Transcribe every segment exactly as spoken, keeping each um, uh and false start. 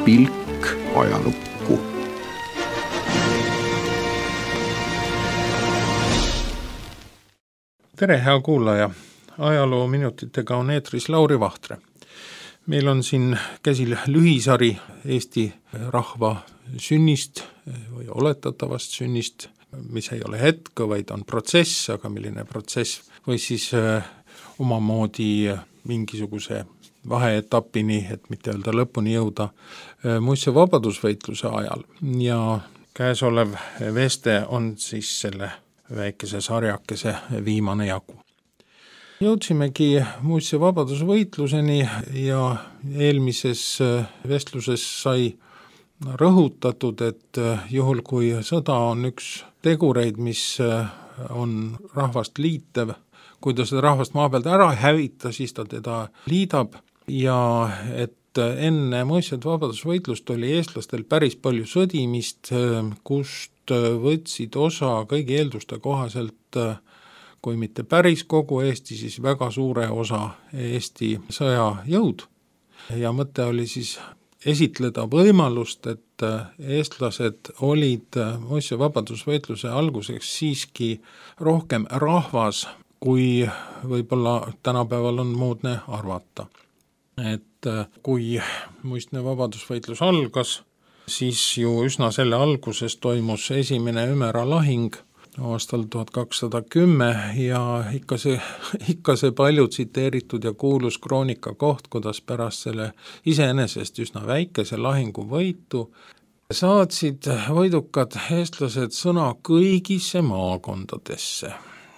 pilk ajalukku. Tere, hea kuulaja! Ajaloominutitega on eetris Lauri Vahtre. Meil on siin käsil lühisari Eesti rahva sünnist või oletatavast sünnist, mis ei ole hetk, vaid on protsess, aga milline protsess või siis omamoodi mingisuguse vaheetapini, et mitte öelda lõpuni jõuda, muistse vabadusvõitluse ajal. Ja käesolev veste on siis selle väikese sarjakese viimane jagu. Jõudsimegi muistse vabadusvõitluseni ja eelmises vestluses sai rõhutatud, et juhul kui sõda on üks tegureid, mis on rahvast liitev, kui ta seda rahvast maa pealt ära hävita, siis ta teda liidab ja et enne muistset vabadusvõitlust oli eestlastel päris palju sõdimist, kust võtsid osa kõigi eelduste kohaselt, kui mitte päris kogu Eesti, siis väga suure osa Eesti sõjajõud. Ja mõte oli siis esitleda võimalust, et eestlased olid muistse vabadusvõitluse alguseks siiski rohkem rahvas, kui võib-olla tänapäeval on moodne arvata. Et kui muistne vabadusvõitlus algas, siis ju üsna selle alguses toimus esimene Ümera lahing aastal tuhat kakssada kümme ja ikka see, ikka see palju tsiteeritud ja kuulus kroonika koht, kuidas pärast selle iseenesest üsna väikese lahingu võitu saatsid võidukad eestlased sõna kõigisse maakondadesse,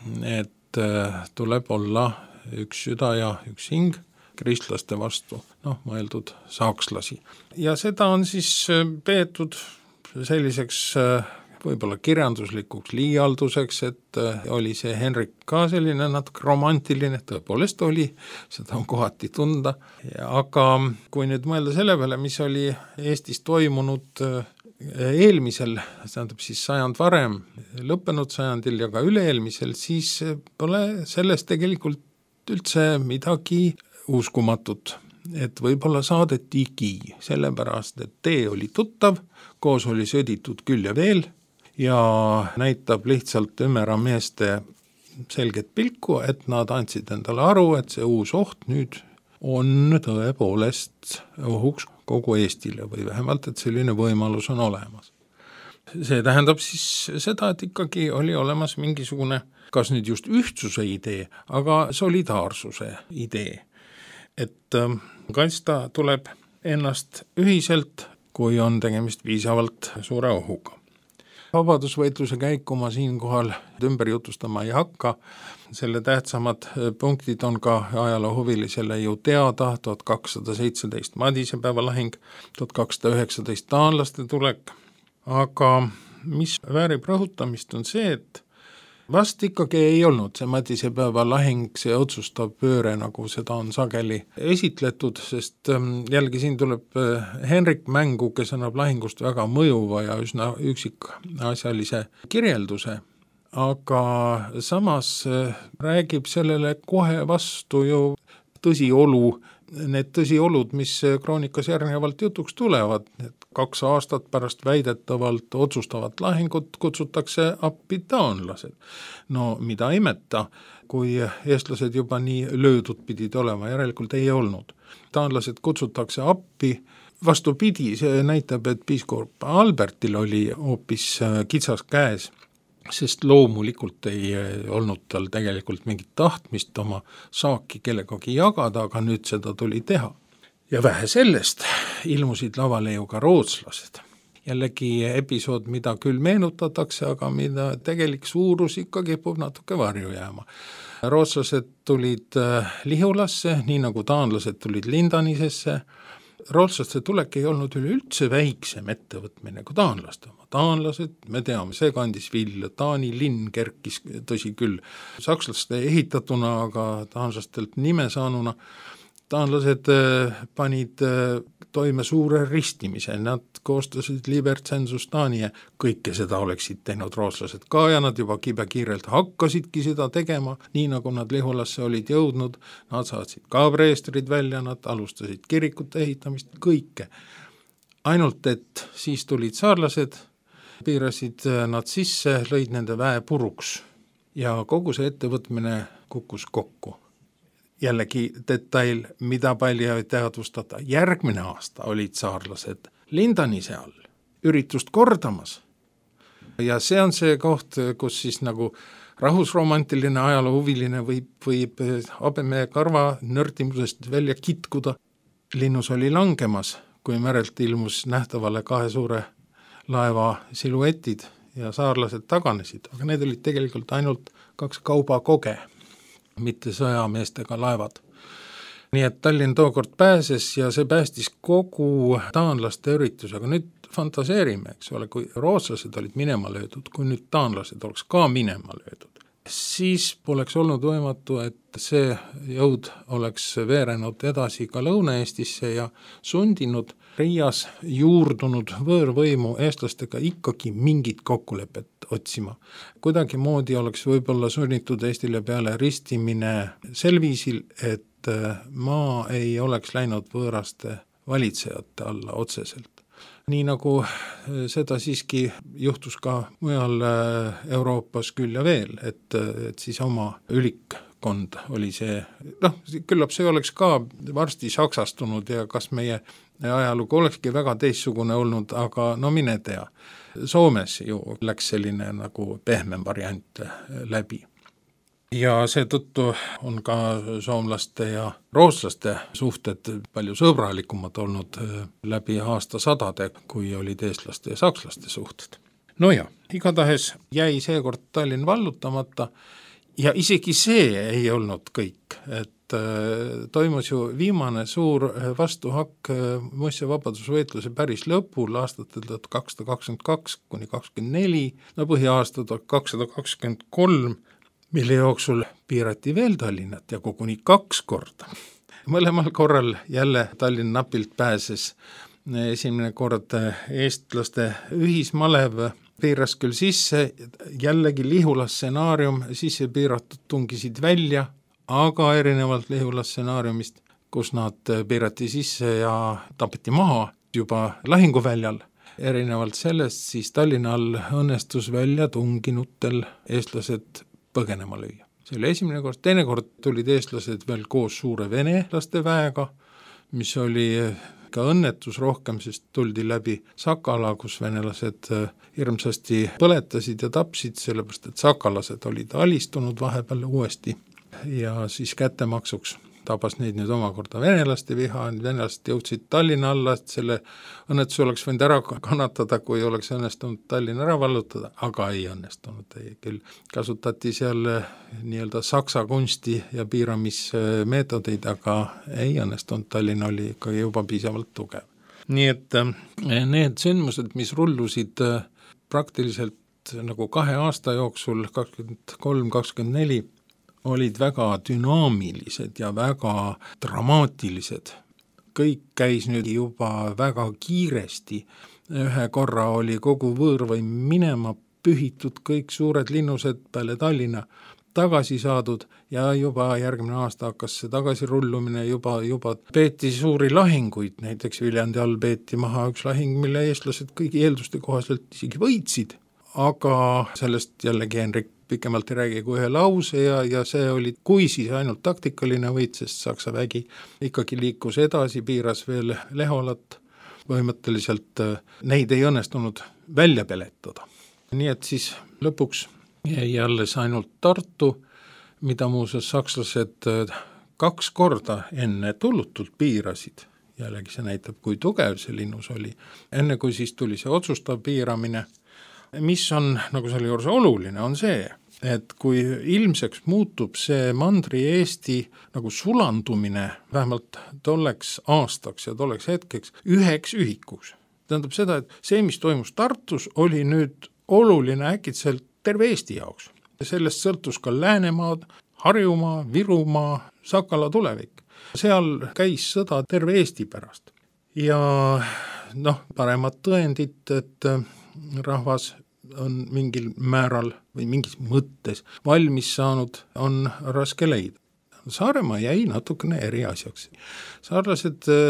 et tuleb olla üks süda ja üks hing kristlaste vastu, noh, mõeldud saakslasi. Ja seda on siis peetud selliseks võib-olla kirjanduslikuks liialduseks, et oli see Henrik ka selline natuke romantiline, tõepoolest oli, seda on kohati tunda, aga kui nüüd mõelda selle peale, mis oli Eestis toimunud eelmisel, tähendab siis sajand varem, lõppenud sajandil ja ka üle-eelmisel, siis pole sellest tegelikult üldse midagi uskumatut, et võib-olla saadetigi, sellepärast, et tee oli tuttav, koos oli sõditud küll ja veel ja näitab lihtsalt Ümera meeste selget pilku, et nad andsid endale aru, et see uus oht nüüd on tõepoolest ohuks kogu Eestile või vähemalt, et selline võimalus on olemas. See tähendab siis seda, et ikkagi oli olemas mingisugune, kas nüüd just ühtsuse idee, aga solidaarsuse idee. Et kaitsta tuleb ennast ühiselt, kui on tegemist viisavalt suure ohuga. Vabadusvõitluse käiku ma siinkohal ümber jutustama ei hakka. Selle tähtsamad punktid on ka ajaloohuvilisele ju teada, tuhat kakssada seitseteist Madisepäeva lahing, tuhat kakssada üheksateist taanlaste tulek. Aga mis väärib rõhutamist on see, et vast ikkagi ei olnud see Madisepäeva lahing, see otsustav pööre, nagu seda on sageli esitletud, sest jällegi siin tuleb Henrik mängu, kes annab lahingust väga mõjuva ja üsna üksik asjalise kirjelduse, aga samas räägib sellele kohe vastu ju tõsiolu, need tõsiolud, mis kroonikas järgnevalt jutuks tulevad, et kaks aastat pärast väidetavalt otsustavat lahingut kutsutakse appi taanlased. No mida imeta, kui eestlased juba nii löödud pidid olema, järelikult ei olnud. Taanlased kutsutakse appi, vastupidi, see näitab, et piiskop Albertil oli hoopis kitsas käes, sest loomulikult ei olnud tal tegelikult mingit tahtmist oma saaki kellegagi jagada, aga nüüd seda tuli teha. Ja vähe sellest ilmusid lavale ju ka rootslased. Jällegi episood, mida küll meenutatakse, aga mida tegelik suurus ikkagi kipub natuke varju jääma. Rootslased tulid Lihulasse, nii nagu taanlased tulid Lindanisesse. Rootslaste tulek ei olnud üleüldse väiksem ettevõtmine kui taanlaste oma. Taanlased, me teame, see kandis vilja, Taani linn kerkis, tõsi küll, sakslaste ehitatuna, aga taanlastelt nime saanuna. Taanlased panid toime suure ristimise, nad koostasid Liber Census Daniae, kõike seda oleksid teinud rootslased ka ja nad juba kibekiirelt hakkasidki seda tegema, nii nagu nad Lihulasse olid jõudnud, nad saatsid ka preestrid välja, nad alustasid kirikute ehitamist, kõike. ainult et siis tulid saarlased, piirasid nad sisse, lõid nende väe puruks ja kogu see ettevõtmine kukkus kokku. Jällegi detail, mida palju ei teadvustada. Järgmine aasta olid saarlased Lindanise all üritust kordamas. Ja see on see koht, kus siis nagu rahvusromantiline ajaloohuviline võib, võib habeme karva nördimusest välja kitkuda. Linnus oli langemas, kui merelt ilmus nähtavale kahe suure laeva siluetid ja saarlased taganesid, aga need olid tegelikult ainult kaks kaubakoge, mitte sõjameestega laevad. Nii et Tallinn tookord pääses ja see päästis kogu taanlaste üritus, aga nüüd fantaseerime, eks ole, kui rootslased olid minema löödud, kui nüüd taanlased oleks ka minema löödud, siis poleks olnud võimatu, et see jõud oleks veerenud edasi ka Lõuna-Eestisse ja sundinud Riias juurdunud võõrvõimu eestlastega ikkagi mingit kokkulepet otsima. Kuidagi moodi oleks võib-olla sunnitud Eestile peale ristimine sel viisil, et maa ei oleks läinud võõraste valitsejate alla otseselt. Nii nagu seda siiski juhtus ka mujal Euroopas küll ja veel, et, et siis oma ülikkond oli see, noh, küllap see oleks ka varsti saksastunud ja kas meie ajalugu olekski väga teistsugune olnud, aga no mine tea. Soomes ju läks selline nagu pehmem variant läbi. Ja seetõttu on ka soomlaste ja rootslaste suhted palju sõbralikumad olnud läbi aastasadade, kui olid eestlaste ja sakslaste suhted. No ja, igatahes jäi seekord Tallinn vallutamata ja isegi see ei olnud kõik, et toimus ju viimane suur vastuhakk Muistse vabadusvõitluse päris lõpul aastatel tuhat kakssada kakskümmend kaks kuni kakskümmend neli, no põhiaasta tuhat kakssada kakskümmend kolm, mille jooksul piirati veel Tallinnat ja koguni kaks korda. Mõlemal korral jälle Tallinn napilt pääses. Esimene kord eestlaste ühismalev piiras küll sisse, jällegi Lihula stsenaarium, sisse piiratud tungisid välja, aga erinevalt Lihula stsenaariumist, kus nad piirati sisse ja tapeti maha juba lahinguväljal. Erinevalt sellest siis Tallinna all õnnestus välja tunginutel eestlased põgenema lüüa. See oli esimene kord, teine kord tulid eestlased veel koos suure venelaste väega, mis oli ka õnnetus rohkem, sest tuldi läbi Sakala, kus venelased hirmsasti põletasid ja tapsid, sellepärast et sakalased olid alistunud vahepeal uuesti ja siis kättemaksuks tabas neid nüüd omakorda venelaste viha, venelased jõudsid Tallinna alla, et selle õnnetus oleks võinud ära kannatada, kui oleks õnnestunud Tallinna ära vallutada, aga ei õnnestunud. Ei, küll kasutati seal nii-öelda saksa kunsti ja piiramismeetodeid, aga ei õnnestunud, Tallinn oli ikkagi juba piisavalt tugev. Nii et need sündmused, mis rullusid praktiliselt nagu kahe aasta jooksul, kakskümmend kolm kakskümmend neli, olid väga dünaamilised ja väga dramaatilised. Kõik käis nüüd juba väga kiiresti. Ühe korra oli kogu võõrvõim minema pühitud, kõik suured linnused peale Tallinna tagasi saadud ja juba järgmine aasta hakkas see tagasirullumine, juba, juba peeti suuri lahinguid, näiteks Viljandi all peeti maha üks lahing, mille eestlased kõigi eelduste kohaselt isegi võitsid, aga sellest jällegi Henrik pikemalt ei räägi kui ühe lause ja, ja see oli, kui siis ainult taktikaline võit, sest Saksa vägi ikkagi liikus edasi, piiras veel Leholat, põhimõtteliselt neid ei õnnestunud välja peletada. Nii et siis lõpuks jäi alles ainult Tartu, mida muuseas sakslased kaks korda enne tullutult piirasid, jällegi see näitab, kui tugev see linnus oli, enne kui siis tuli see otsustav piiramine. Mis on, nagu selle juures oluline, on see, et kui ilmseks muutub see mandri Eesti nagu sulandumine vähemalt tolleks aastaks ja tolleks hetkeks üheks ühikuks. Tähendab seda, et see, mis toimus Tartus, oli nüüd oluline äkitselt terve Eesti jaoks. Sellest sõltus ka Läänemaad, Harjumaa, Virumaa, Sakala tulevik. Seal käis sõda terve Eesti pärast. Ja noh, paremad tõendid, et rahvas on mingil määral või mingis mõttes valmis saanud, on raske leida. Saaremaa jäi natukene eri asjaks. Saarlased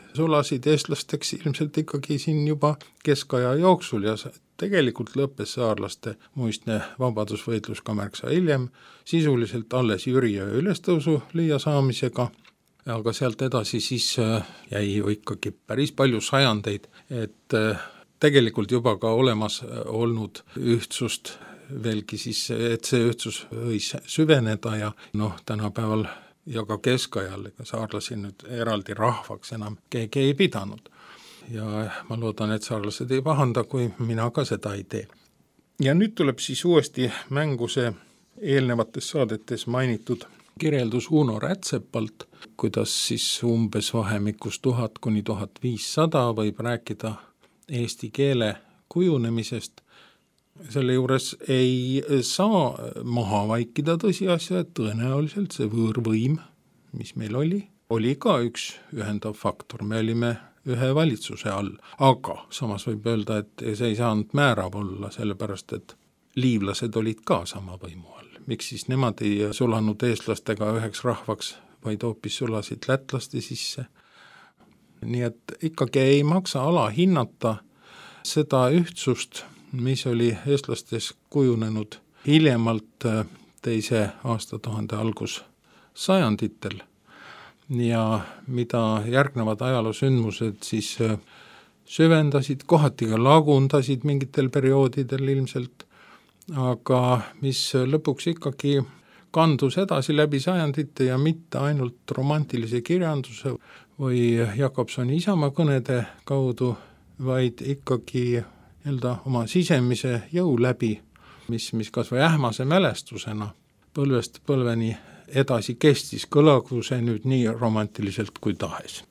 sulasid eestlasteks ilmselt ikkagi siin juba keskaja jooksul ja tegelikult lõppes saarlaste muistne vabadusvõitlus ka märksa hiljem, sisuliselt alles Jüriöö ülestõusu lüüa saamisega, aga sealt edasi siis jäi ju ikkagi päris palju sajandeid, et tegelikult juba ka olemas olnud ühtsust veelgi siis, et see ühtsus võis süveneda ja noh, tänapäeval ja ka keskajal, ega saarlasi nüüd eraldi rahvaks enam keegi ei pidanud. Ja ma loodan, et saarlased ei pahanda, kui mina ka seda ei tee. Ja nüüd tuleb siis uuesti mängu see eelnevates saadetes mainitud kirjeldus Uno Rätsepalt, kuidas siis umbes vahemikus tuhat kuni tuhat viissada võib rääkida eesti keele kujunemisest. Selle juures ei saa maha vaikida tõsiasja, et tõenäoliselt see võõrvõim, mis meil oli, oli ka üks ühendav faktor. Me olime ühe valitsuse all, aga samas võib öelda, et see ei saanud määrav olla, sellepärast et liivlased olid ka sama võimu all. Miks siis nemad ei sulanud eestlastega üheks rahvaks, vaid hoopis sulasid lätlaste sisse? Nii et ikkagi ei maksa alahinnata seda ühtsust, mis oli eestlastes kujunenud hiljemalt teise aastatuhande algus sajanditel ja mida järgnevad ajaloosündmused siis süvendasid, kohati ka lagundasid mingitel perioodidel ilmselt, aga mis lõpuks ikkagi kandus edasi läbi sajandite ja mitte ainult romantilise kirjanduse või Jakobsoni Isamaa kõnede kaudu, vaid ikkagi nii-öelda oma sisemise jõu läbi, mis, mis kas või ähmase mälestusena põlvest põlveni edasi kestis, kõlagu see nüüd nii romantiliselt kui tahes.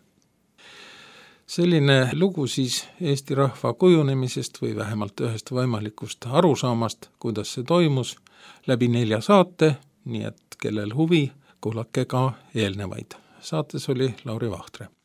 Selline lugu siis Eesti rahva kujunemisest või vähemalt ühest võimalikust arusaamast, kuidas see toimus, läbi nelja saate, nii et kellel huvi, kuulake ka eelnevaid. Saates oli Lauri Vahtre.